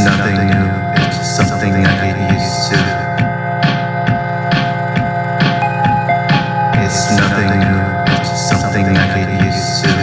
nothing new, it's just something I get used to. It's nothing new, it's just something I get used to.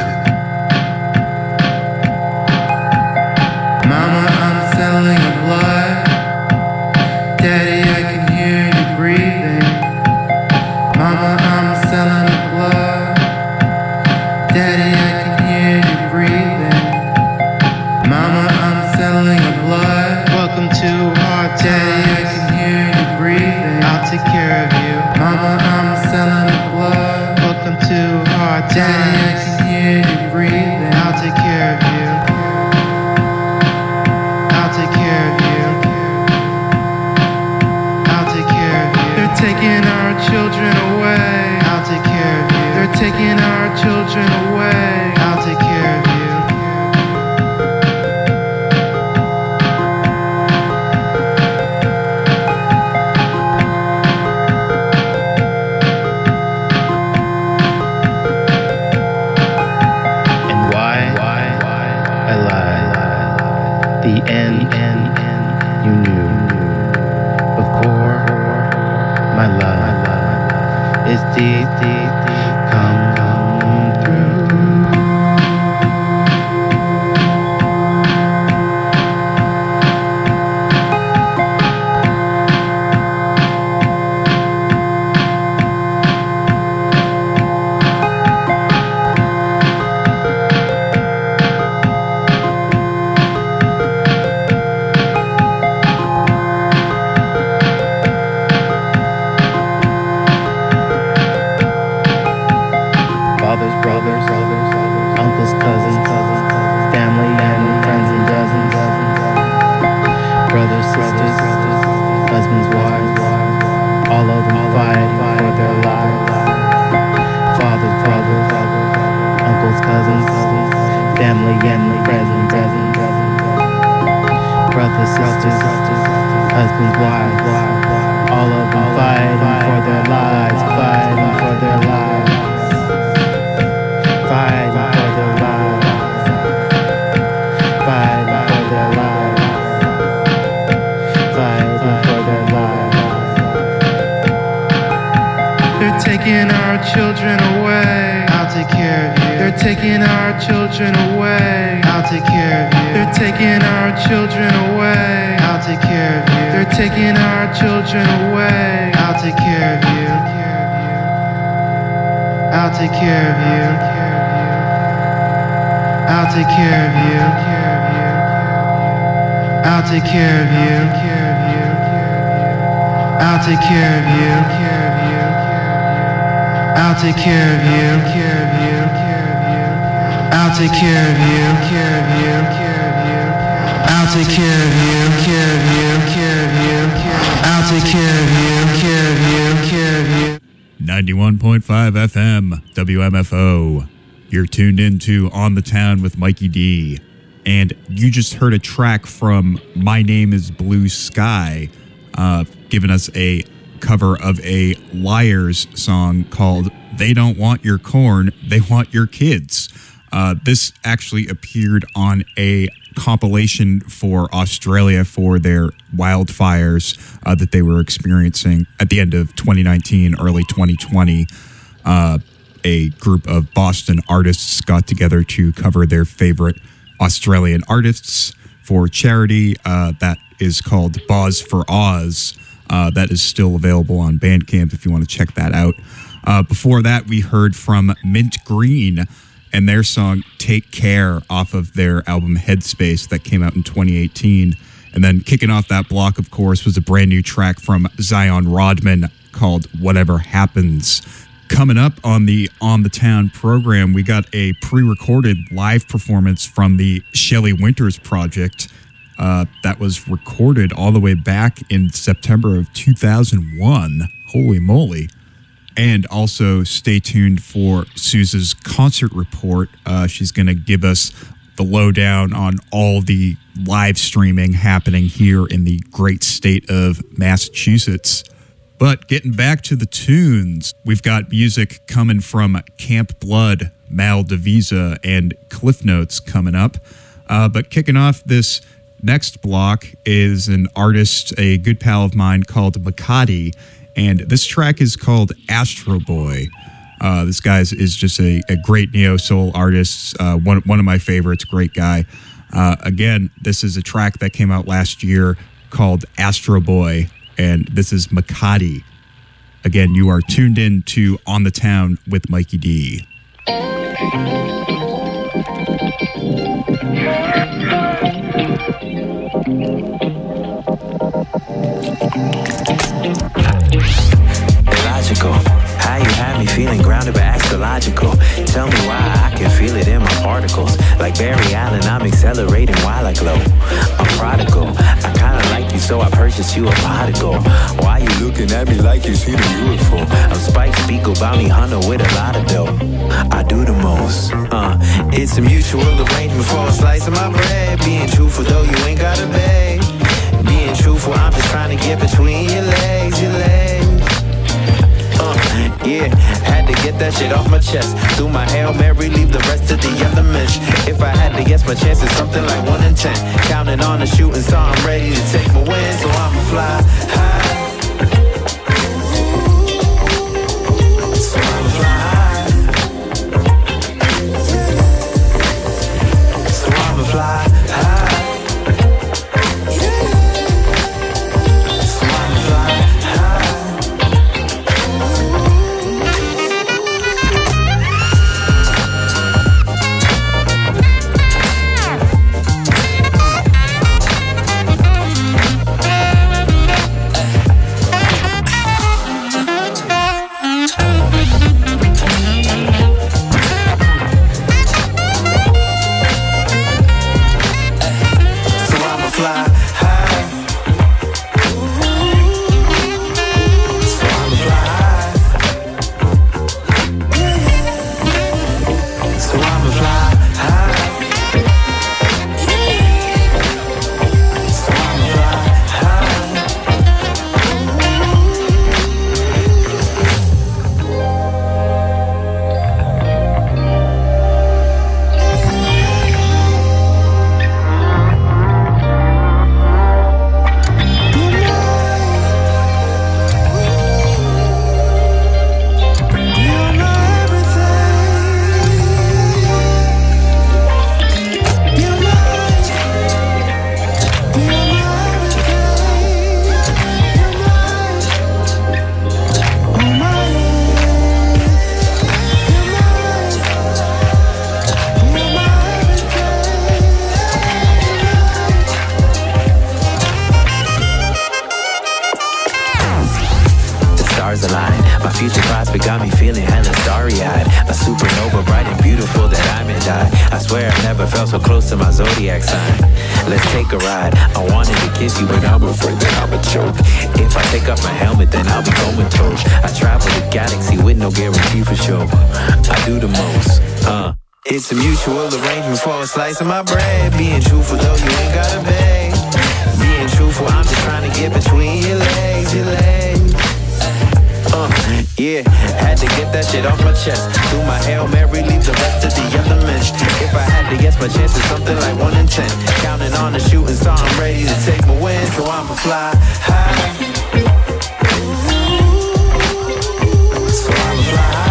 Mama, I'm selling a blood. Daddy, I can hear you breathing. Mama, I'm selling a blood. Daddy, I can hear you breathing. Mama, I'm selling a blood. Welcome to Hard Times. Daddy, I can hear you breathing. I'll take care of you. Mama, I'm selling a blood. Welcome to Hard Times. Daddy, I can hear you breathing. I'll take care of you. I'll take care of you. I'll take care of you. They're taking our children away. I'll take care of you. They're taking our children away. I'll take care of you. The end you knew. Before my love is deep, come through. Brothers, uncles, cousins, family and friends and dozens. Brothers, sisters, husbands, wives, all of them fighting for their lives. Fathers, brothers, uncles, cousins, family and friends and dozens. Brothers, sisters, husbands, wives, all of them fighting for their lives, fighting for their lives. Fighting for their lives. Fighting for their lives. Fighting for their lives. They're taking our children away. I'll take care of you. They're taking our children away. I'll take care of you. They're taking our children away. I'll take care of you. They're taking our children away. I'll take care of you. I'll take care of you. I'll take care of you. I'll take care of you. I'll take care of you. I'll take care of you. I'll take care of you. I'll take care of you. I'll take care of you. 91.5 FM, WMFO. You're tuned into On the Town with Mikey D. And you just heard a track from My Name is Blue Sky, giving us a cover of a Liars song called They Don't Want Your Corn, They Want Your Kids. This actually appeared on a compilation for Australia for their wildfires that they were experiencing at the end of 2019, early 2020. A group of Boston artists got together to cover their favorite Australian artists for charity. That is called Boz for Oz. That is still available on Bandcamp if you want to check that out. Before that, we heard from Mint Green and their song Take Care off of their album Headspace that came out in 2018. And then kicking off that block, of course, was a brand new track from Zion Rodman called Whatever Happens. Coming up on the Town program, we got a pre-recorded live performance from the Shelley Winters project that was recorded all the way back in September of 2001. Holy moly. And also stay tuned for Sousa's concert report. She's going to give us the lowdown on all the live streaming happening here in the great state of Massachusetts. But getting back to the tunes, we've got music coming from Camp Blood, Mal Devisa, and Cliff Notes coming up. But kicking off this next block is an artist, a good pal of mine called Makati, and this track is called Astro Boy. This guy is just a great neo-soul artist, one of my favorites, great guy. Again, this is a track that came out last year called Astro Boy, and this is Makati. Again, you are tuned in to On the Town with Mikey D. Illogical, how you have me feeling grounded but astrological. Tell me why I can feel it in my particles. Like Barry Allen, I'm accelerating while I glow. I'm prodigal, I kinda like you, so I purchased you a prodigal. Why you looking at me like you see the beautiful? I'm Spike Spiegel, bounty hunter with a lot of dough. I do the most, it's a mutual arrangement for a slice of my bread. Being truthful though you ain't gotta beg. Being truthful, I'm just trying to get between your legs, yeah, had to get that shit off my chest. Do my Hail Mary, leave the rest of the elements. If I had to guess, my chance is something like 1 in 10. Counting on the shooting star, I'm ready to take my win. So I'ma fly high. So I'ma fly high. So I'ma fly high. It's a mutual arrangement for a slice of my bread. Being truthful though you ain't gotta beg. Being truthful, I'm just trying to get between your legs, yeah, had to get that shit off my chest. Do my Hail Mary, leave the rest of the elements. If I had to guess, my chance is something like 1 in 10. Counting on the shooting star, I'm ready to take my win. So I'ma fly high. So I'ma fly high.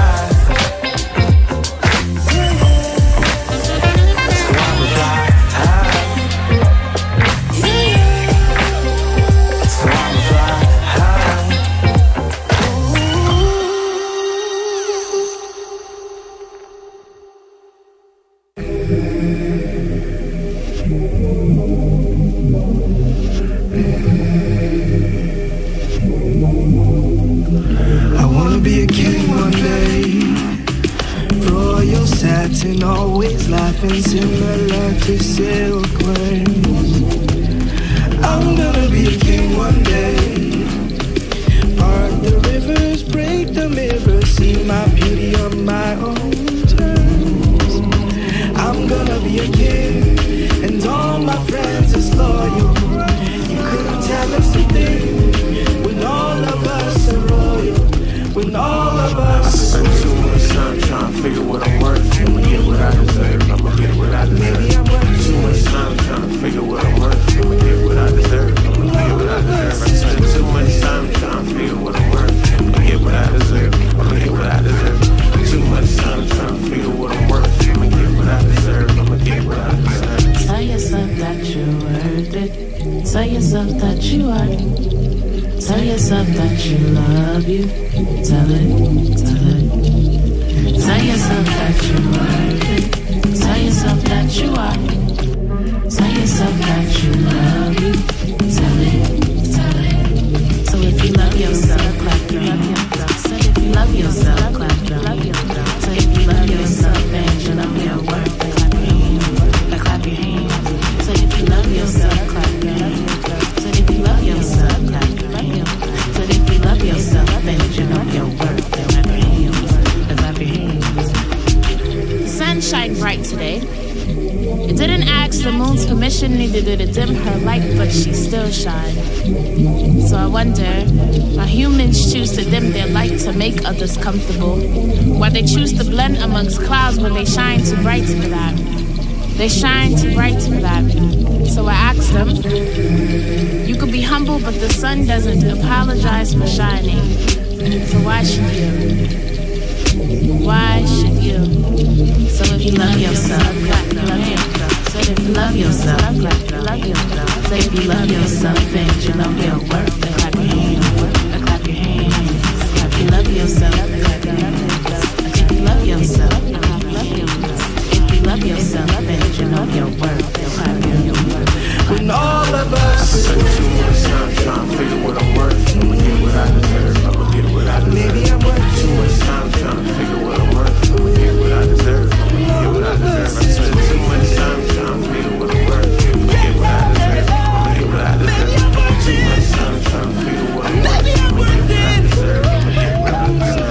And always laughing similar to silkworms. I'm gonna be a king one day. Part the rivers, break the mirrors, see my beauty on my own terms. I'm gonna be a king, and all my friends is loyal. You couldn't tell us a thing when all of us are royal. When all of us are royal. Trying to figure what I'm worth. I'ma get what I deserve. I'ma get what I deserve. Maybe I'm worth too much time trying to figure that you are. Tell yourself that you love you. Tell it, tell it. Tell yourself that you worth it. Tell yourself that you are. Tell yourself that you love you. Tell it, tell it. So if you love yourself, clap your hands. So if you love yourself, clap your hands. So if you love yourself and you know your worth, clap your hands. Clap your hands. So if you love yourself, clap your hands. So if you love yourself, clap your hands. So if you love yourself and you know your worth, clap your hands. Clap your hands. The sun shined bright today. It didn't ask the moon's permission, neither did it dim her light, but she still shined. So I wonder why humans choose to dim their light to make others comfortable, why they choose to blend amongst clouds when they shine too bright for that. They shine too bright for that. So I asked them, you could be humble, but the sun doesn't apologize for shining. So why should you? Why should you? So if you love yourself, clap your hands. So if you love yourself, clap your hands. So if you love yourself and you know your worth, then clap your hands. Clap your hands. If you love yourself, clap your hands. If you love yourself, clap your hands. If you love yourself and you know your worth, then clap your hands. When all of us spend too much time trying to figure what I'm worth. I'ma get what I deserve. I'ma get what I deserve. Maybe I'm worth too much time trying to figure what I'm worth. I'ma get what I deserve. I'ma get what I deserve. I spend too much time trying to figure what I'm worth. I'ma get what I deserve. I'ma get what I deserve. Too much time trying to figure what I'm worth. I'ma get what I deserve. I'ma get what I deserve.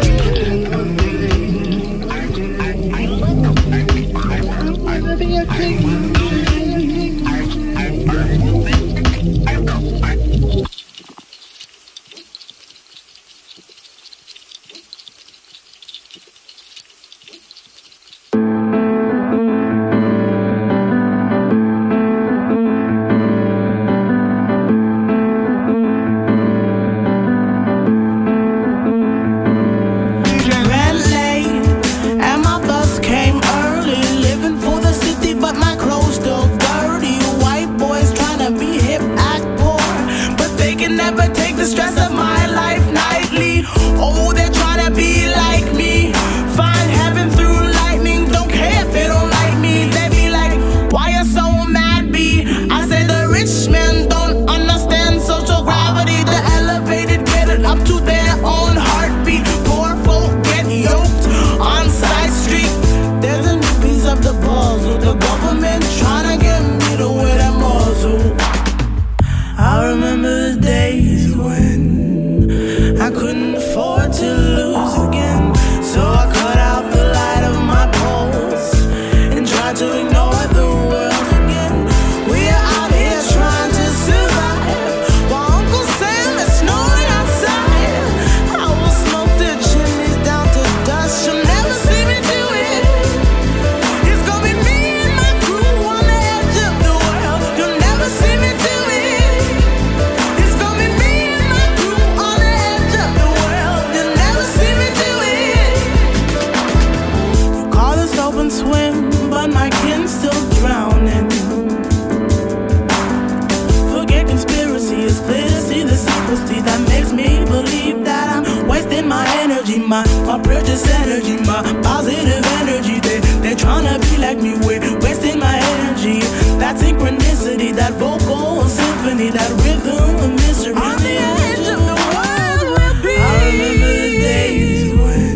my precious energy, my positive energy. They're trying to be like me, we're wasting my energy. That synchronicity, that vocal symphony, that rhythm of mystery. On the edge of the world we'll be. I remember the days when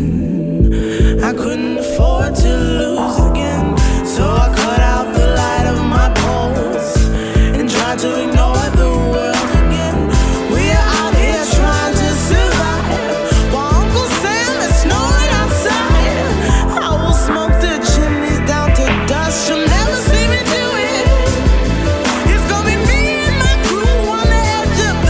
I couldn't afford to lose again. So I cut out the light of my pulse and tried to ignore the world again. We are out here trying to survive while Uncle Sam is snoring outside. I will smoke the chimneys down to dust. You'll never see me do it. It's gonna be me and my crew on the edge of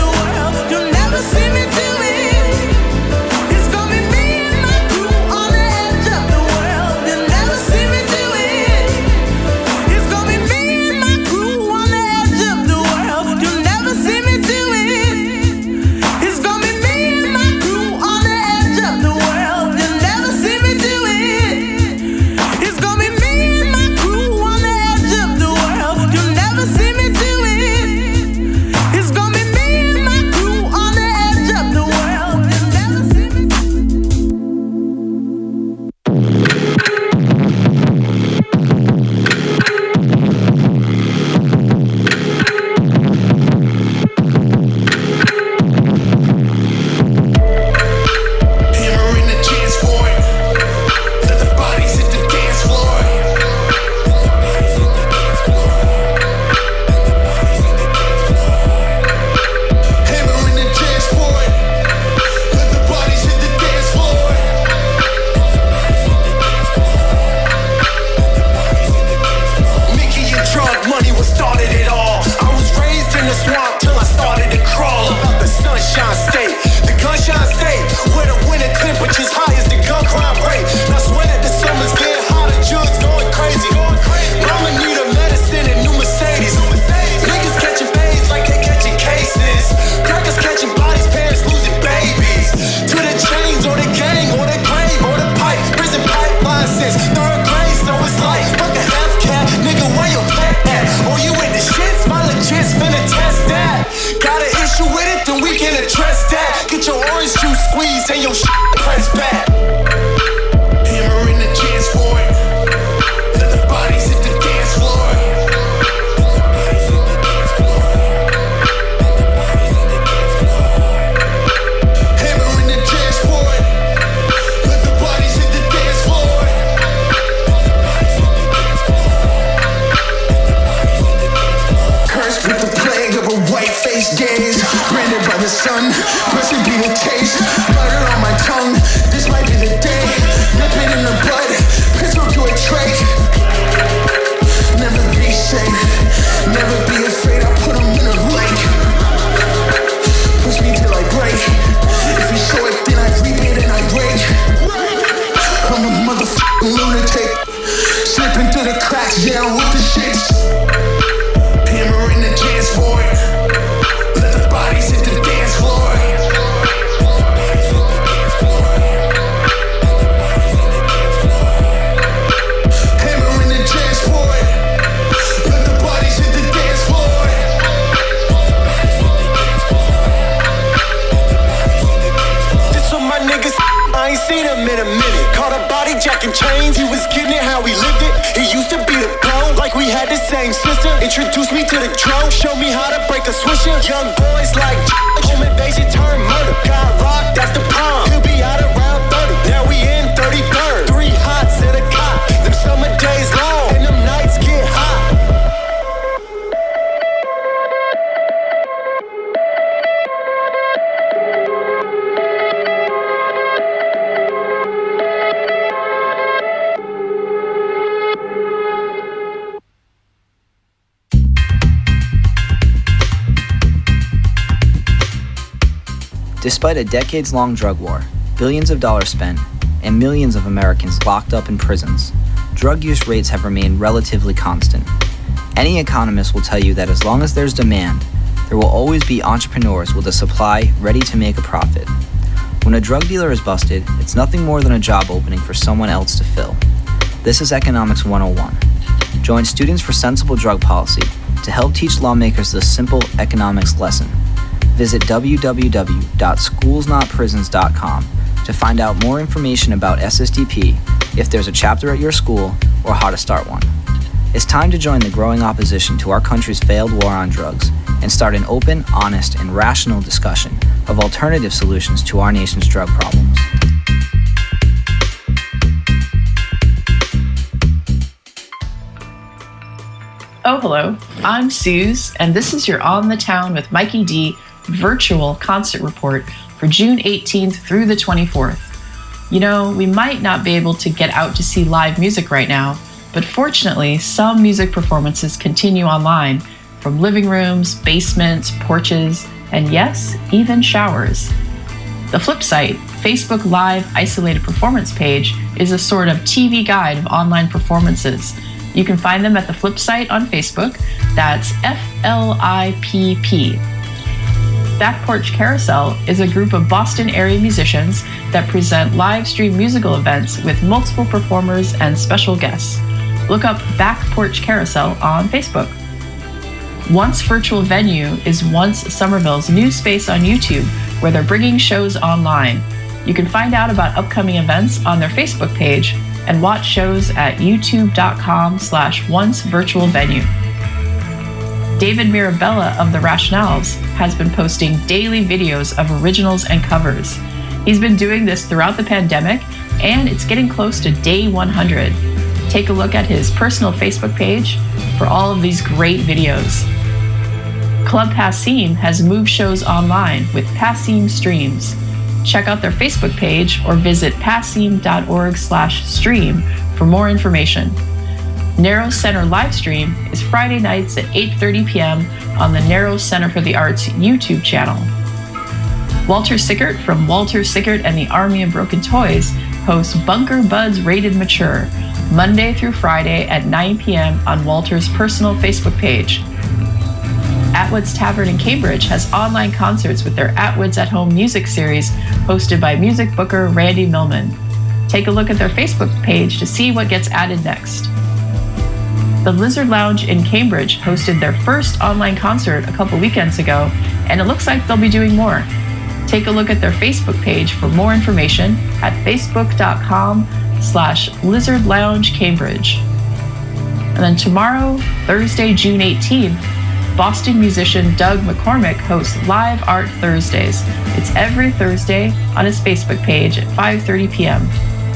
your shit, press back. Hammer in the chance for it. Let the bodies hit the dance floor. Hammer in the chance for it. Let the bodies hit the dance floor. Cursed with the plague of a white-faced gaze, branded by the sun, blessed be the taste. Butter on my tongue, this might be the day. Nip it in the blood, pistol to a trait. Never be safe, never be afraid. I put him in a lake. Push me till I break. If you show it, then I reap it and I rage. I'm a motherfucking lunatic, slipping through the cracks, down with the shits. Hammer in the chance for it. Let the bodies hit the dance floor. Hammer in the chance for it. Let the bodies hit the dance floor. This what my niggas, I ain't seen him in a minute. Caught a body jacking chains, he was getting it how we lived it. He used to be the pro, like we had the same sister. Introduced me to the drone, showed me how to break a swisher. Young boys like home invasion turn murder. Got rocked after prom, he'll be out around 30. Now we in 33rd, 3 hots in a cop. Them summer days long, and them nights get hot. Despite a decades-long drug war, billions of dollars spent, and millions of Americans locked up in prisons, drug use rates have remained relatively constant. Any economist will tell you that as long as there's demand, there will always be entrepreneurs with a supply ready to make a profit. When a drug dealer is busted, it's nothing more than a job opening for someone else to fill. This is Economics 101. Join Students for Sensible Drug Policy to help teach lawmakers this simple economics lesson. Visit www.schoolsnotprisons.com to find out more information about SSDP, if there's a chapter at your school, or how to start one. It's time to join the growing opposition to our country's failed war on drugs and start an open, honest, and rational discussion of alternative solutions to our nation's drug problems. Oh, hello. I'm Suze, and this is your On the Town with Mikey D virtual concert report for June 18th through the 24th. You know, we might not be able to get out to see live music right now, but fortunately, some music performances continue online from living rooms, basements, porches, and yes, even showers. The Flipsite, Facebook Live Isolated Performance page, is a sort of TV guide of online performances. You can find them at the Flipsite on Facebook. That's FLIPP. Back Porch Carousel is a group of Boston area musicians that present live stream musical events with multiple performers and special guests. Look up Back Porch Carousel on Facebook. Once Virtual Venue is Once Somerville's new space on YouTube where they're bringing shows online. You can find out about upcoming events on their Facebook page and watch shows at youtube.com/oncevirtualvenue. David Mirabella of The Rationales has been posting daily videos of originals and covers. He's been doing this throughout the pandemic, and it's getting close to day 100. Take a look at his personal Facebook page for all of these great videos. Club Passim has moved shows online with Passim Streams. Check out their Facebook page or visit passim.org/stream for more information. Narrow Center Livestream is Friday nights at 8:30 p.m. on the Narrow Center for the Arts YouTube channel. Walter Sickert from Walter Sickert and the Army of Broken Toys hosts Bunker Buds Rated Mature, Monday through Friday at 9 p.m. on Walter's personal Facebook page. Atwood's Tavern in Cambridge has online concerts with their Atwood's at Home music series hosted by music booker Randy Millman. Take a look at their Facebook page to see what gets added next. The Lizard Lounge in Cambridge hosted their first online concert a couple weekends ago, and it looks like they'll be doing more. Take a look at their Facebook page for more information at facebook.com/Lizard Lounge Cambridge. And then tomorrow, Thursday, June 18th, Boston musician Doug McCormick hosts Live Art Thursdays. It's every Thursday on his Facebook page at 5:30 p.m.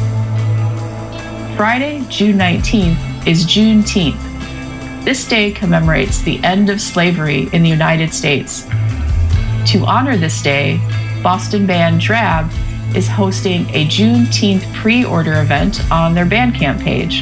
Friday, June 19th is Juneteenth. This day commemorates the end of slavery in the United States. To honor this day, Boston band Drab is hosting a Juneteenth pre-order event on their Bandcamp page,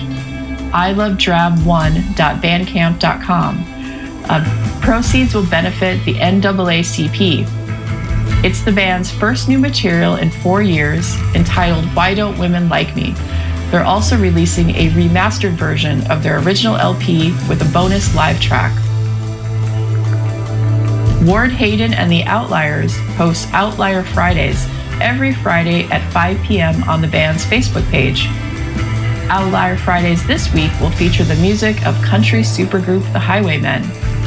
ilovedrab1.bandcamp.com. Proceeds will benefit the NAACP. It's the band's first new material in 4 years, entitled Why Don't Women Like Me? They're also releasing a remastered version of their original LP with a bonus live track. Ward Hayden and the Outliers host Outlier Fridays every Friday at 5 p.m. on the band's Facebook page. Outlier Fridays this week will feature the music of country supergroup The Highwaymen.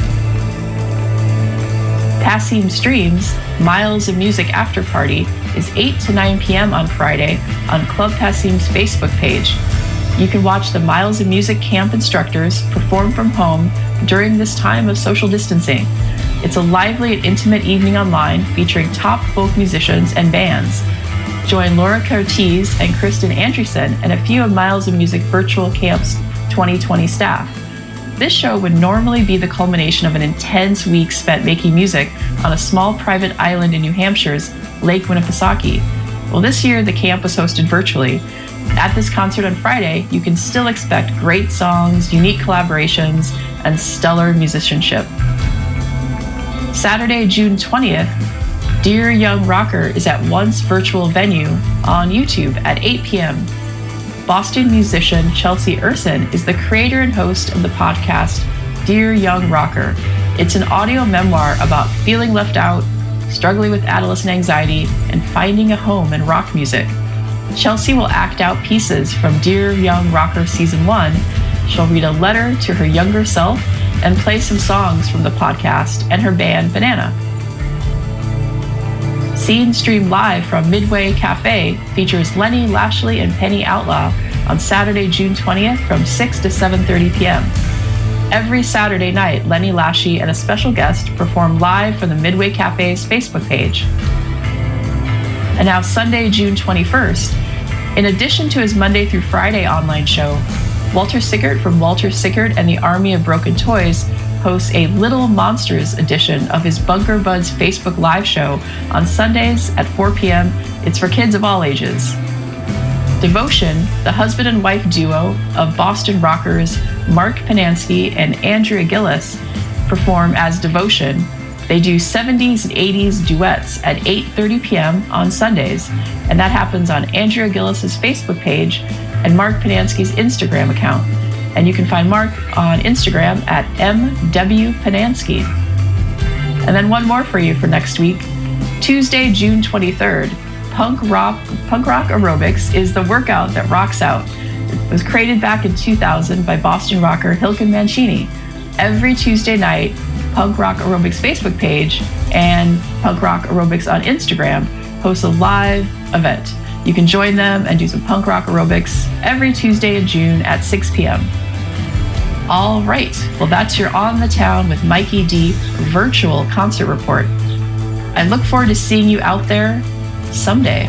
Passim Streams Miles of Music After Party is 8 to 9 p.m. on Friday on Club Passim's Facebook page. You can watch the Miles of Music camp instructors perform from home during this time of social distancing. It's a lively and intimate evening online featuring top folk musicians and bands. Join Laura Cortez and Kristen Andreessen and a few of Miles of Music Virtual Camp's 2020 staff. This show would normally be the culmination of an intense week spent making music on a small private island in New Hampshire's Lake Winnipesaukee. Well, this year the camp was hosted virtually. At this concert on Friday, you can still expect great songs, unique collaborations, and stellar musicianship. Saturday, June 20th, Dear Young Rocker is at Once Virtual Venue on YouTube at 8 p.m. Boston musician Chelsea Urson is the creator and host of the podcast Dear Young Rocker. It's an audio memoir about feeling left out, struggling with adolescent anxiety, and finding a home in rock music. Chelsea will act out pieces from Dear Young Rocker Season 1. She'll read a letter to her younger self and play some songs from the podcast and her band Banana. See and stream live from Midway Cafe features Lenny Lashley and Penny Outlaw on Saturday, June 20th from 6 to 7:30 p.m. Every Saturday night, Lenny Lashley and a special guest perform live from the Midway Cafe's Facebook page. And now Sunday, June 21st, in addition to his Monday through Friday online show, Walter Sickert from Walter Sickert and the Army of Broken Toys hosts a Little Monsters edition of his Bunker Buds Facebook Live show on Sundays at 4 p.m. It's for kids of all ages. Devotion, the husband and wife duo of Boston rockers Mark Panansky and Andrea Gillis, perform as Devotion. They do 70s and 80s duets at 8:30 p.m. on Sundays, and that happens on Andrea Gillis's Facebook page and Mark Panansky's Instagram account. And you can find Mark on Instagram at MWPanansky. And then one more for you for next week. Tuesday, June 23rd, Punk rock aerobics is the workout that rocks out. It was created back in 2000 by Boston rocker Hilken Mancini. Every Tuesday night, Punk Rock Aerobics Facebook page and Punk Rock Aerobics on Instagram hosts a live event. You can join them and do some punk rock aerobics every Tuesday in June at 6 p.m. All right, well, that's your On the Town with Mikey D virtual concert report. I look forward to seeing you out there someday.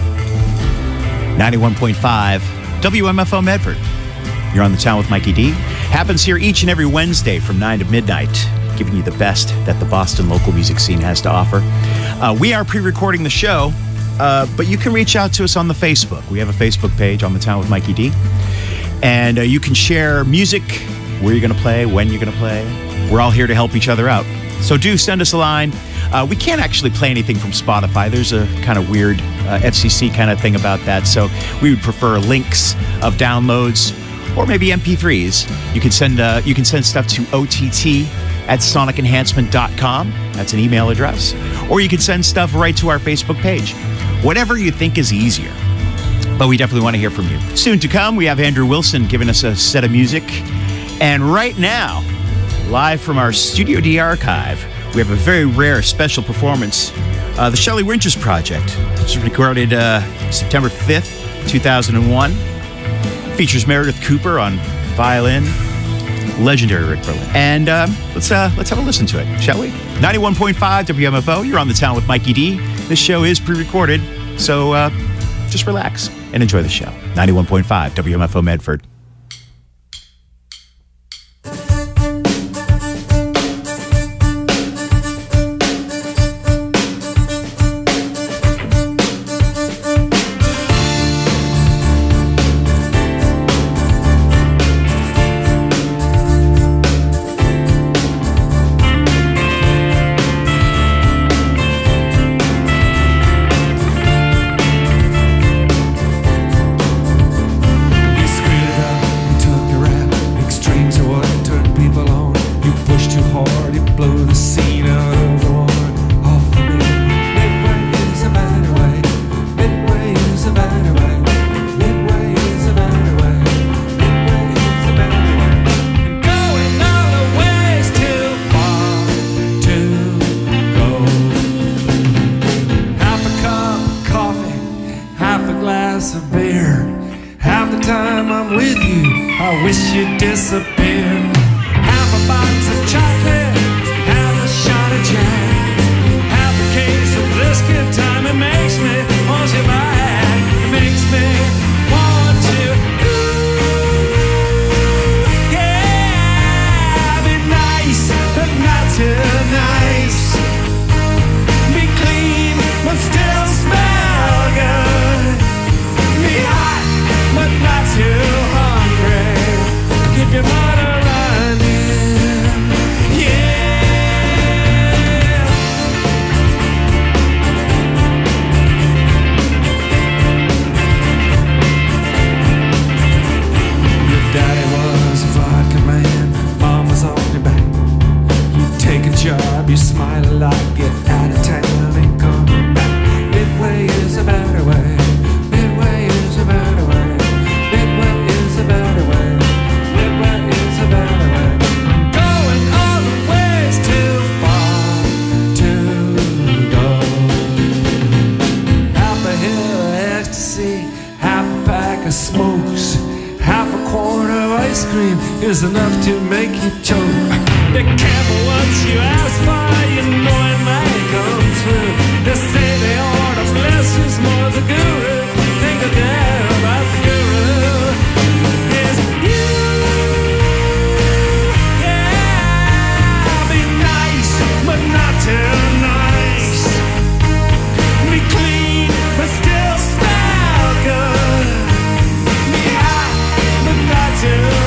91.5 WMFO Medford. You're On the Town with Mikey D. Happens here each and every Wednesday from 9 to midnight, giving you the best that the Boston local music scene has to offer. We are pre-recording the show, but you can reach out to us on the Facebook. We have a Facebook page, On the Town with Mikey D. And you can share music, where you're going to play, when you're going to play. We're all here to help each other out. So do send us a line. We can't actually play anything from Spotify. There's a kind of weird FCC kind of thing about that. So we would prefer links of downloads or maybe MP3s. You can send stuff to OTT@sonicenhancement.com. That's an email address. Or you can send stuff right to our Facebook page. Whatever you think is easier. But we definitely want to hear from you. Soon to come, we have Andrew Wilson giving us a set of music. And right now, live from our Studio D archive, we have a very rare special performance The Shelley Winters Project. This was recorded September 5th, 2001. Features Meredith Cooper on violin. Legendary Rick Berlin. And let's have a listen to it, shall we? 91.5 WMFO. You're on the town with Mikey D. This show is pre-recorded, so just relax and enjoy the show. 91.5 WMFO Medford.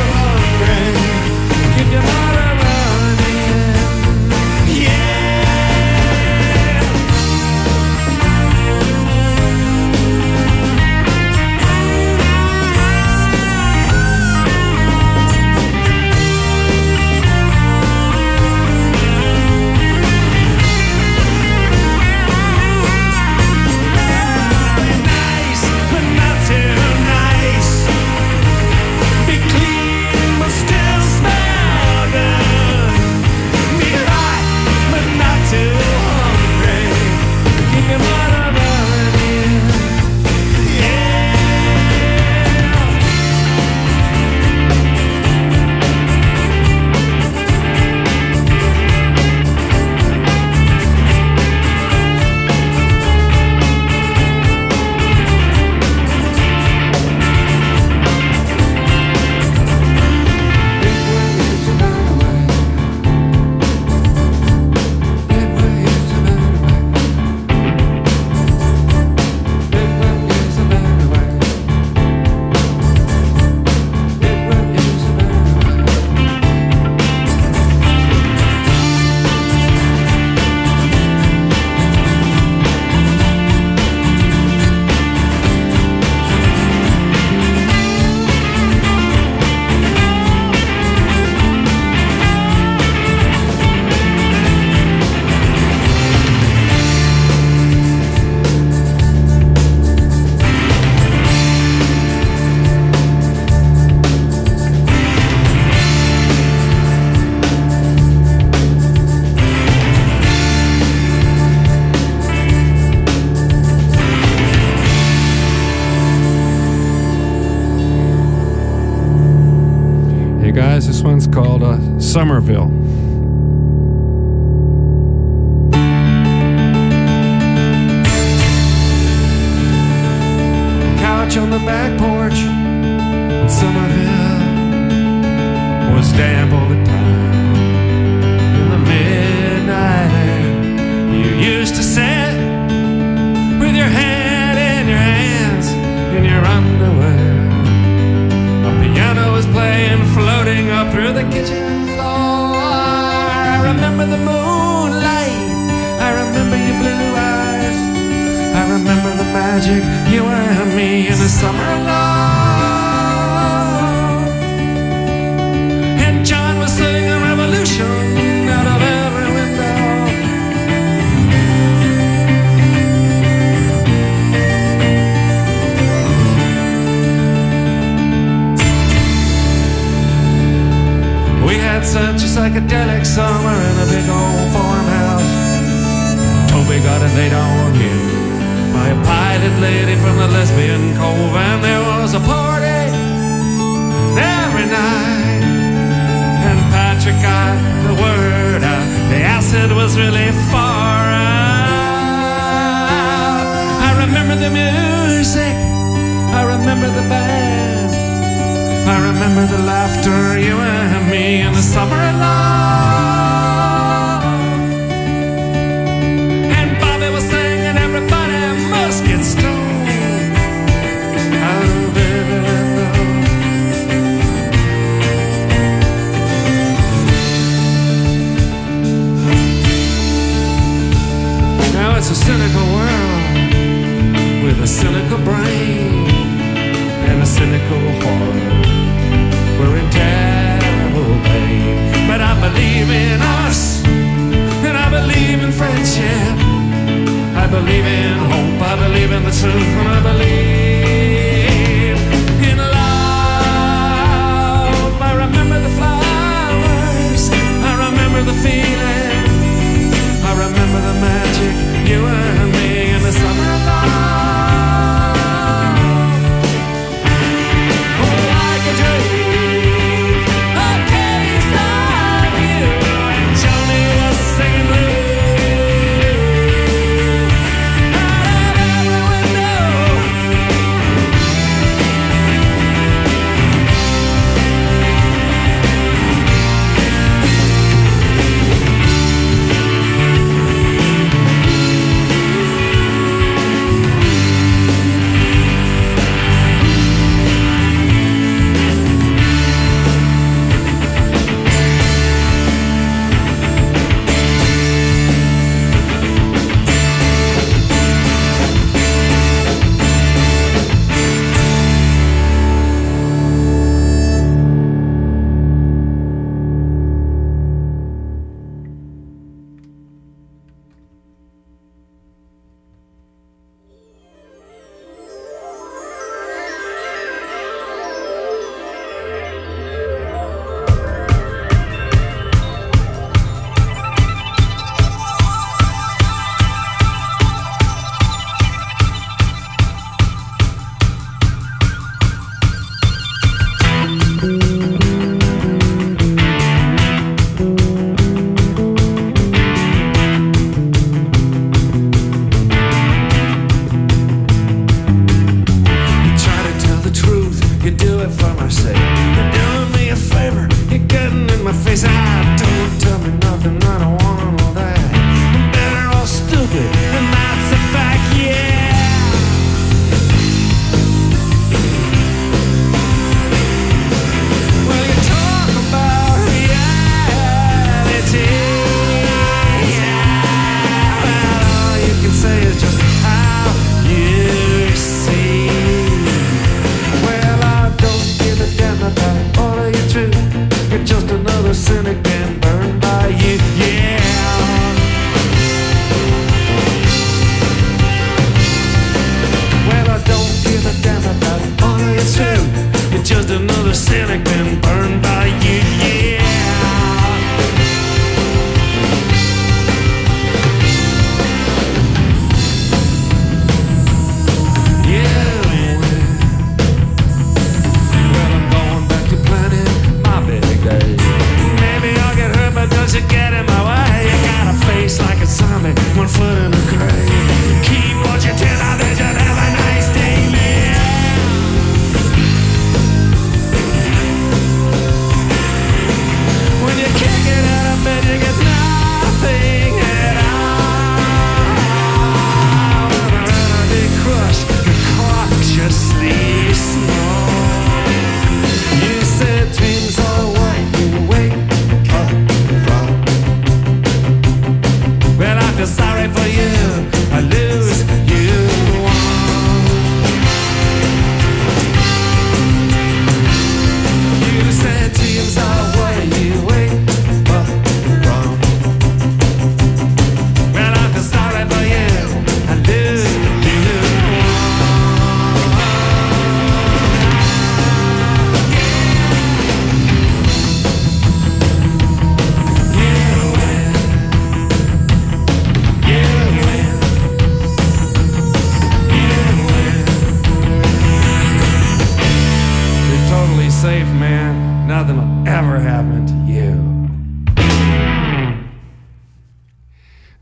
Yeah. Somerville. Couch on the back porch in Somerville was damp all the time. In the midnight air, you used to sit with your head in your hands in your underwear. A piano was playing, floating up through the kitchen floor. I remember the moonlight, I remember your blue eyes, I remember the magic you and me in the summer love. And John was singing Revolution out of every window. We had such a psychedelic summer in a big old farmhouse. Toby got it laid on him by a pilot lady from the Lesbian Cove, and there was a party every night. And Patrick got the word out, the acid was really far out. I remember the music, I remember the band, I remember the laughter, you and me in the summer of love. And Bobby was singing, everybody must get stoned. Oh, baby, now it's a cynical world with a cynical brain and a cynical heart. We're in terrible pain, but I believe in us, and I believe in friendship. I believe in hope, I believe in the truth, and I believe in love. I remember the flowers, I remember the feeling, I remember the magic, you and me in the summer of love.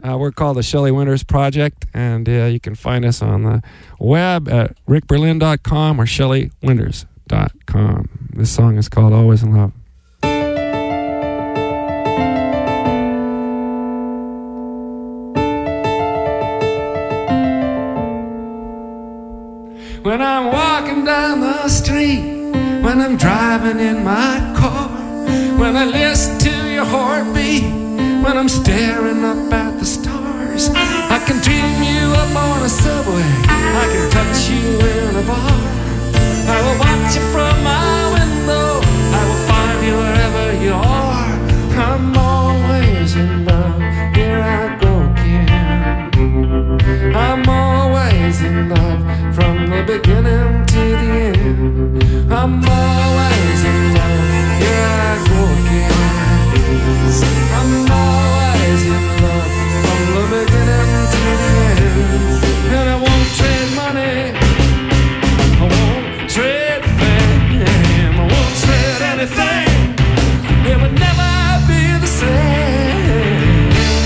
We're called the Shelley Winters Project, and you can find us on the web at rickberlin.com or shelleywinters.com. This song is called Always in Love. When I'm walking down the street, when I'm driving in my car, when I listen to your heartbeat, when I'm staring up at the stars, I can dream you up on a subway, I can touch you in a bar, I will watch you from my window, I will find you wherever you are. I'm always in love, here I go again. I'm always in love, from the beginning to the end. I'm always in love, here I go again. I'm always in love, from the beginning to the end. And I won't trade money, I won't trade fame, I won't trade anything. It would never be the same.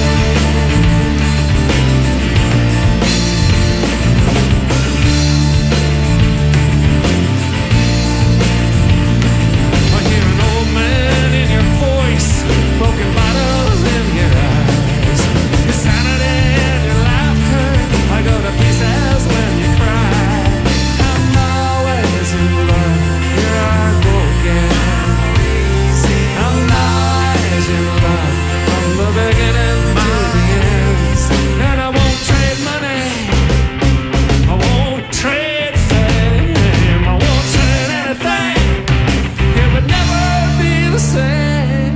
I hear an old man in your voice, broken bottles in your eyes, your sanity and your laughter. I go to pieces when you cry. I'm always in love, here I go again. I'm always in love, from the beginning to the end. And I won't trade money, I won't trade fame, I won't trade anything. It would never be the same.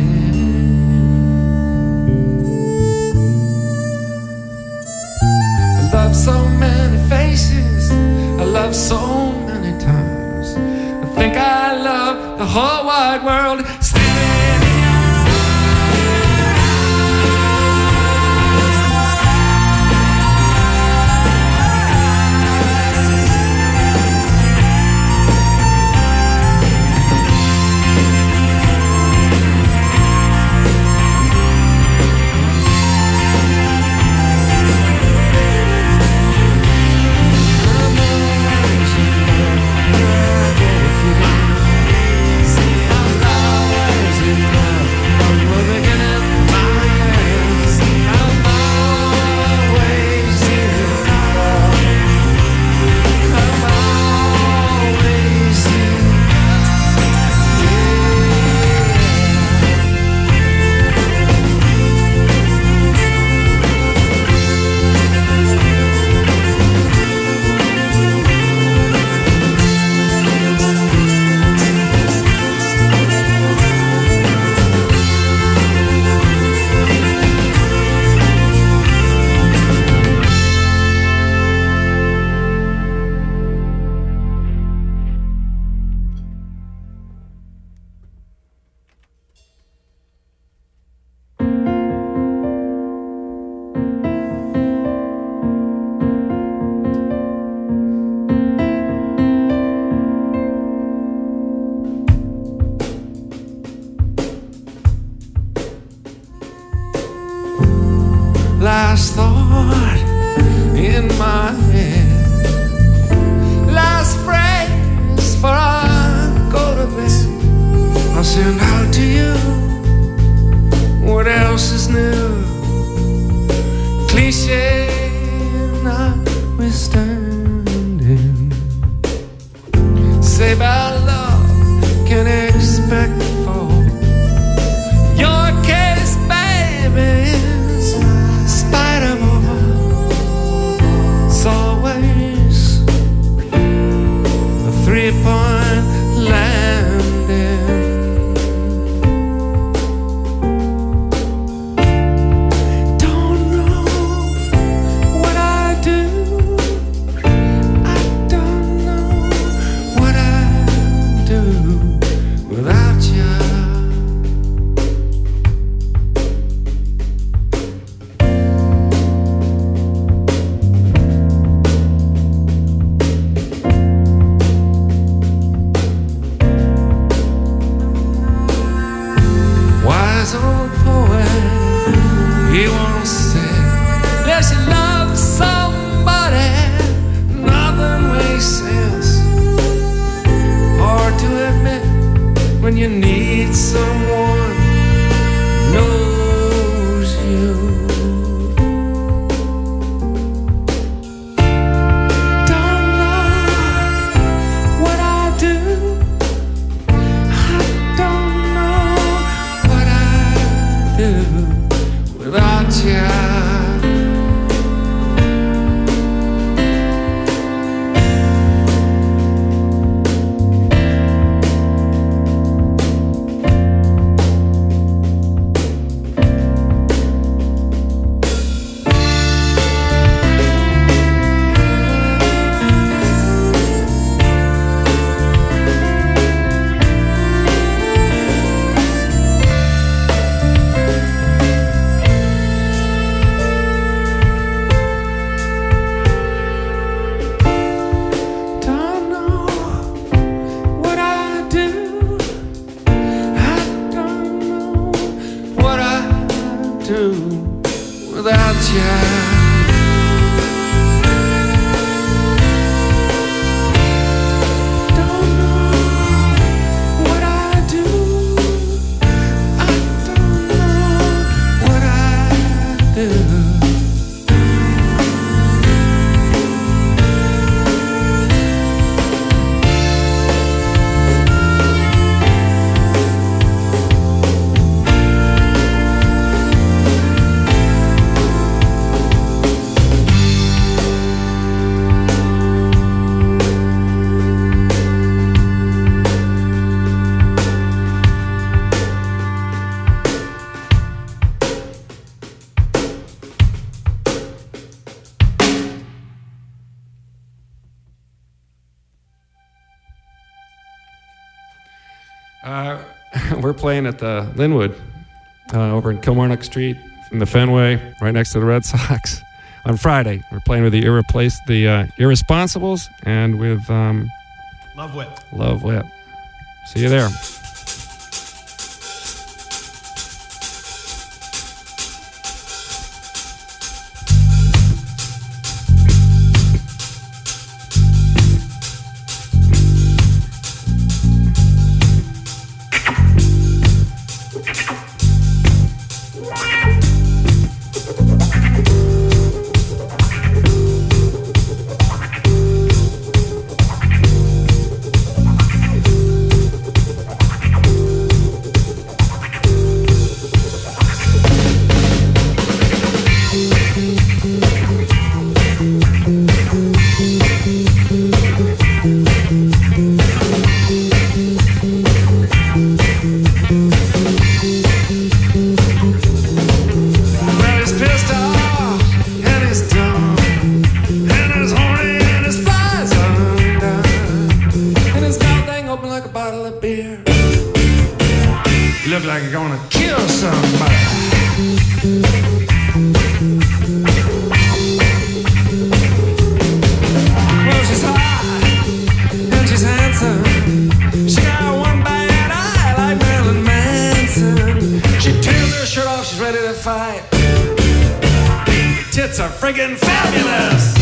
I love so many faces, I love so many times. I think I love the whole wide world. Standing in your last thought in my head, last phrase for I go to bed. I'll send out to you what else is new, cliche notwithstanding. Say about love can expect to fall. Your case, baby, spite of all, it's always a 3-point landing. you love somebody, nothing makes sense. Hard to admit when you need someone who knows you. Don't know what I do. I don't know what I do without you. Don't know what I do. I don't know what I do without you. Don't know what I do. I don't know what I do. We're playing at the Linwood over in Kilmarnock Street in the Fenway, right next to the Red Sox. On Friday, we're playing with the Irresponsibles and with Love Whip. Love Whip. See you there. Look like you're gonna kill somebody. Well, she's hot and she's handsome. She got one bad eye like Marilyn Manson. She tears her shirt off, she's ready to fight. Tits are friggin' fabulous.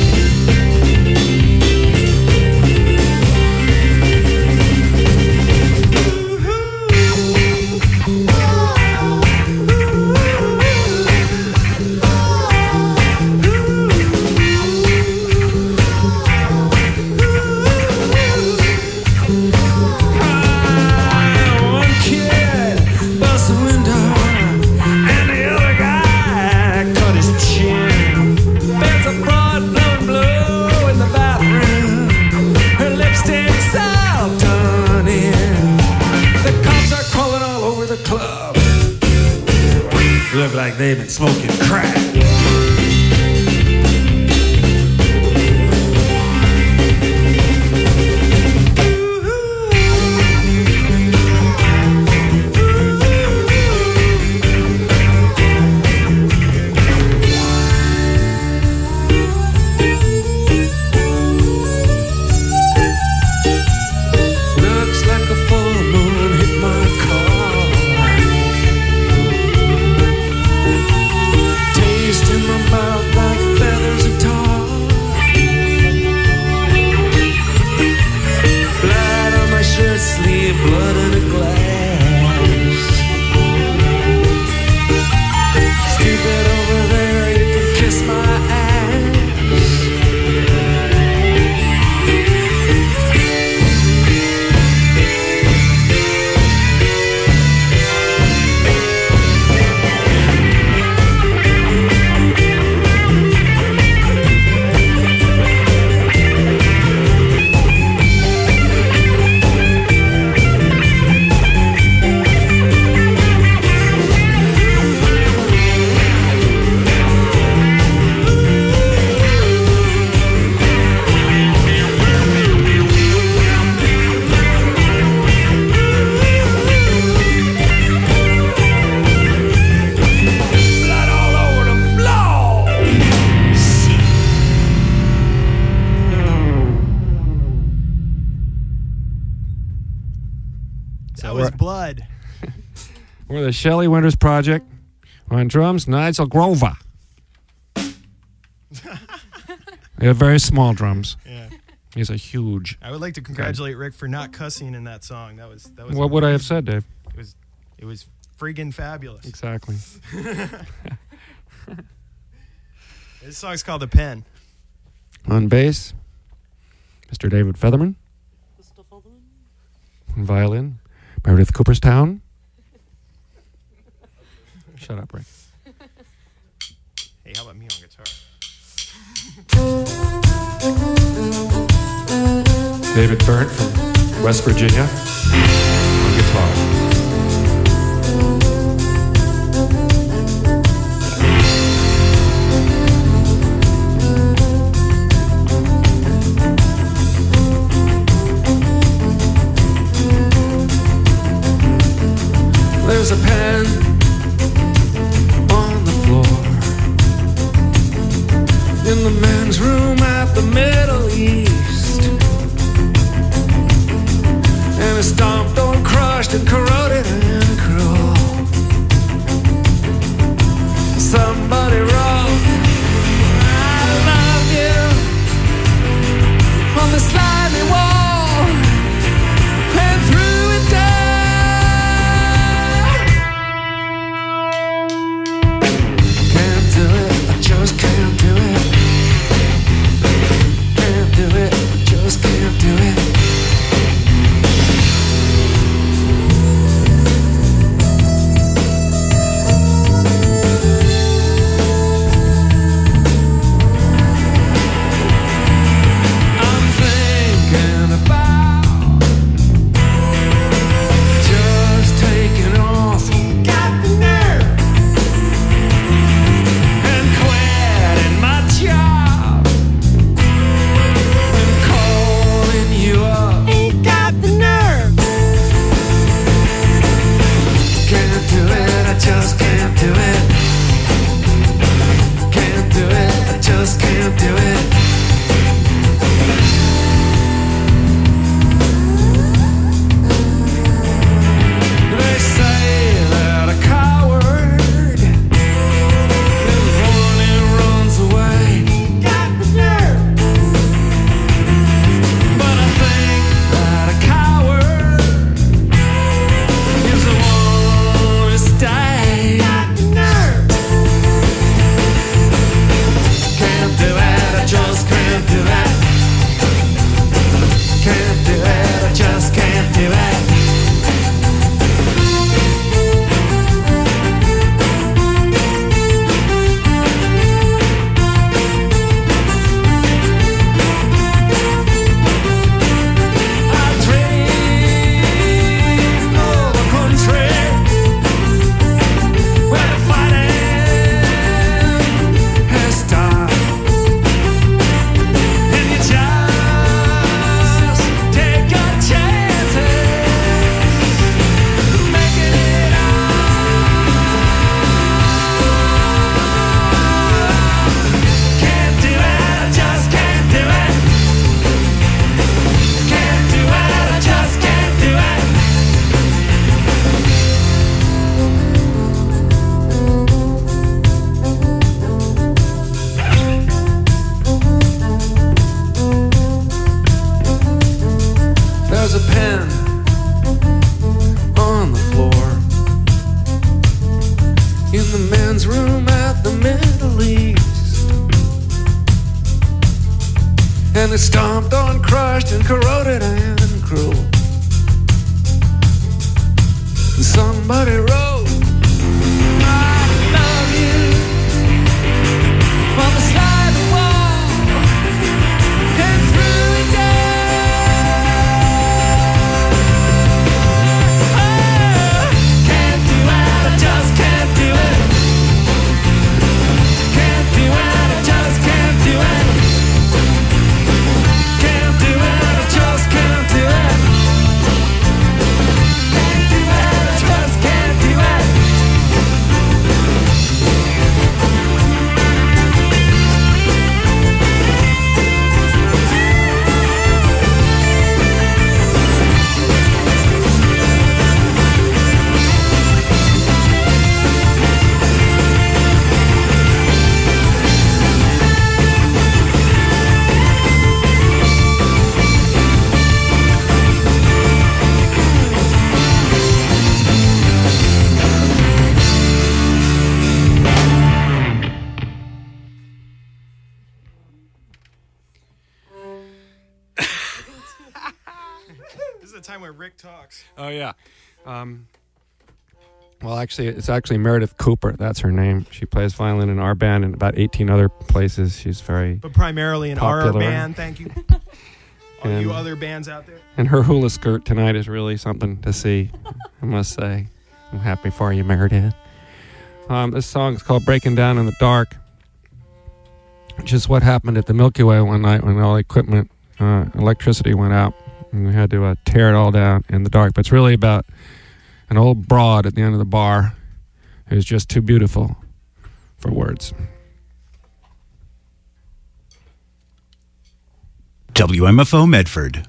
Look like they've been smoking crack. Looks like a full moon hit my car. Tasting his blood. We're the Shelley Winters Project. On drums, Nigel Grover. We have very small drums. Yeah. He's a huge. I would like to congratulate Rick for not cussing in that song. That was. What would I have said, Dave? It was friggin' fabulous. Exactly. This song's called The Pen. On bass, Mr. David Featherman. On violin, Meredith Cooperstown. Shut up, Rick. Hey, how about me on guitar? David Byrne from West Virginia on guitar. There's a pen on the floor in the men's room at the Middle East, and it's stomped on, crushed and corroded and cruel. Somebody wrote, I love you on the slimy wall and threw it down. Just can't do it. Can't do it. Just can't do it. I'm thinking about just taking off. Got the nerve. Job and calling you up. Ain't got the nerve. Can't do it, I just can't do it. Can't do it, I just can't do it. They say that a coward away. Got the nerve. But I think that a coward is the one who stays. Got the nerve. Can't do it, I just can't do it. Can't do it, I just can't do it. There's a pen on the floor in the men's room at the Middle East, and it's stomped on, crushed and corroded and cruel. And somebody wrote, I love you on the sliding wall and threw it down. Can't do it. time when Rick talks. Oh, yeah. Well, actually, it's actually Meredith Cooper. That's her name. She plays violin in our band and about 18 other places. She's very But primarily in popular. our band, thank you. All you other bands out there. And her hula skirt tonight is really something to see, I must say. I'm happy for you, Meredith. This song is called Breaking Down in the Dark, which is what happened at the Milky Way one night when all the equipment, electricity went out. And we had to tear it all down in the dark. But it's really about an old broad at the end of the bar who's just too beautiful for words. WMFO Medford.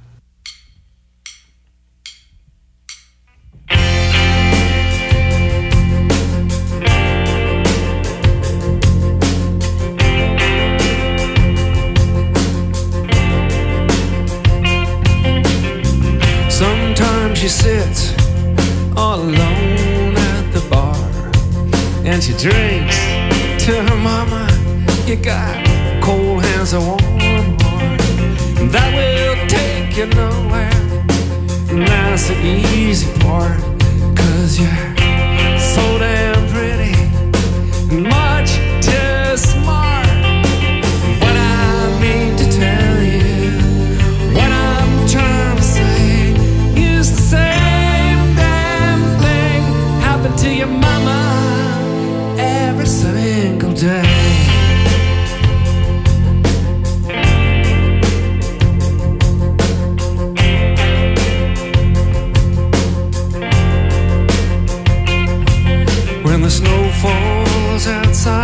Sometimes she sits all alone at the bar and she drinks to her mama. You got cold hands, a warm heart that will take you nowhere. And that's the easy part, 'cause you're so damn pretty, much too smart. What I mean to tell you, what I'm trying to say is the same damn thing happened to your mama every single day.